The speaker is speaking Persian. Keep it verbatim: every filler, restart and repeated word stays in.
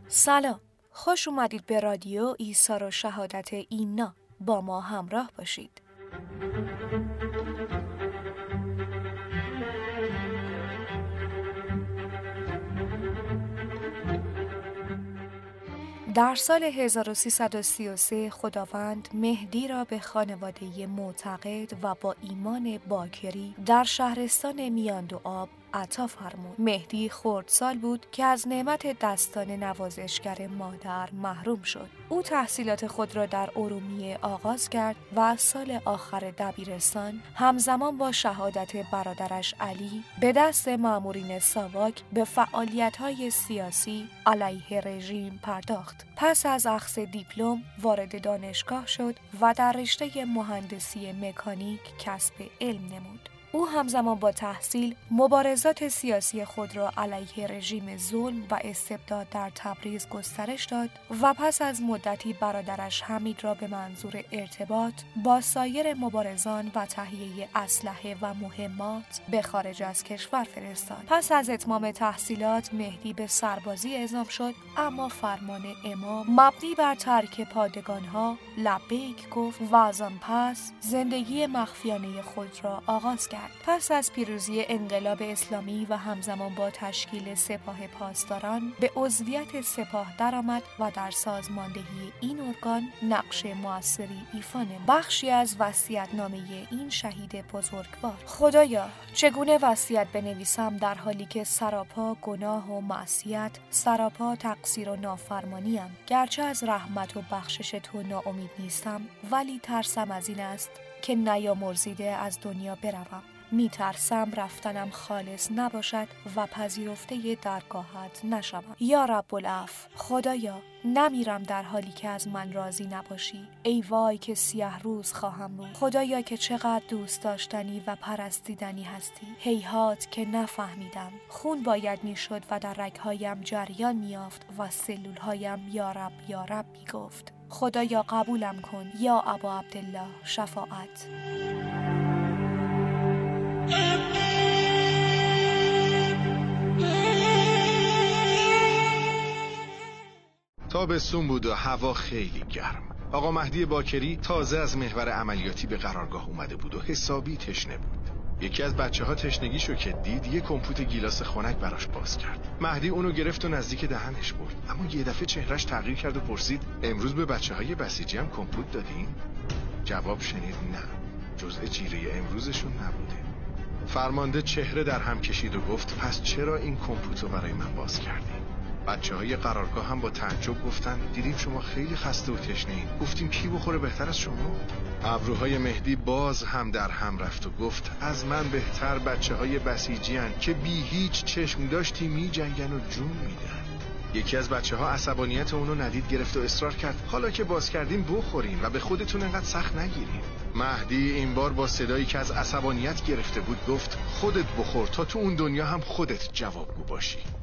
سلام، خوش اومدید به رادیو ایثار و شهادت اینا. با ما همراه باشید. در سال هزار و سیصد و سی و سه خداوند مهدی را به خانواده معتقد و با ایمان باکری در شهرستان میاندوآب عطا فرمود. مهدی خردسال بود که از نعمت دستان نوازشگر مادر محروم شد. او تحصیلات خود را در ارومیه آغاز کرد و از سال آخر دبیرستان همزمان با شهادت برادرش علی به دست مامورین ساواک به فعالیت‌های سیاسی علیه رژیم پرداخت. پس از اخذ دیپلم وارد دانشگاه شد و در رشته مهندسی مکانیک کسب علم نمود. او همزمان با تحصیل مبارزات سیاسی خود را علیه رژیم ظلم و استبداد در تبریز گسترش داد و پس از مدتی برادرش حمید را به منظور ارتباط با سایر مبارزان و تهیه اسلحه و مهمات به خارج از کشور فرستاد. پس از اتمام تحصیلات مهدی به سربازی اعزام شد، اما فرمان امام مبنی بر ترک پادگانها لبیک گفت و از آن پس زندگی مخفیانه خود را آغاز کرد. پس از پیروزی انقلاب اسلامی و همزمان با تشکیل سپاه پاسداران به عضویت سپاه درآمد و در سازماندهی این ارگان نقش موثری ایفا نمود. بخشی از وصیت‌نامه این شهید بزرگوار: خدایا، چگونه وصیت بنویسم در حالی که سراپا گناه و معصیت، سراپا تقصیر و نافرمانیم. گرچه از رحمت و بخشش تو ناامید نیستم، ولی ترسم از این است که نیامرزیده از دنیا بروم. می ترسم رفتنم خالص نباشد و پذیرفته درگاهت نشوم. یا رب العفو، خدایا، نمیرم در حالی که از من راضی نباشی. ای وای که سیاه روز خواهم بود. خدایا که چقدر دوست داشتنی و پرستیدنی هستی. هیهات که نفهمیدم. خون باید میشد و در رگهایم جریان میافت و سلولهایم یا رب یا رب می گفت. خدایا قبولم کن. یا ابا عبدالله، شفاعت. تابستون بود و هوا خیلی گرم. آقا مهدی باکری تازه از محور عملیاتی به قرارگاه اومده بود و حسابی تشنه بود. یکی از بچه ها تشنگیشو که دید یه کمپوت گیلاس خنک براش باز کرد. مهدی اونو گرفت و نزدیک دهنش برد، اما یه دفعه چهرش تغییر کرد و پرسید: امروز به بچه های بسیجی هم کمپوت دادین؟ جواب شنید نه، جزء جیره امروزشون نبوده. فرمانده چهره در هم کشید و گفت: پس چرا این کمپوتو برای من باز کردی؟ بچه های قرارگاه هم با تعجب گفتن: دیدیم شما خیلی خسته و تشنه‌اید، گفتیم کی بخوره بهتر از شما؟ ابروهای مهدی باز هم در هم رفت و گفت: از من بهتر بچه های بسیجی هن که بی هیچ چشم داشتی می جنگن و جون میدن. یکی از بچه ها عصبانیت اونو ندید گرفت و اصرار کرد: حالا که باز کردیم بخورین و به خودتون انقدر سخت نگیرین. مهدی این بار با صدایی که از عصبانیت گرفته بود گفت: خودت بخور تا تو اون دنیا هم خودت جوابگو باشی.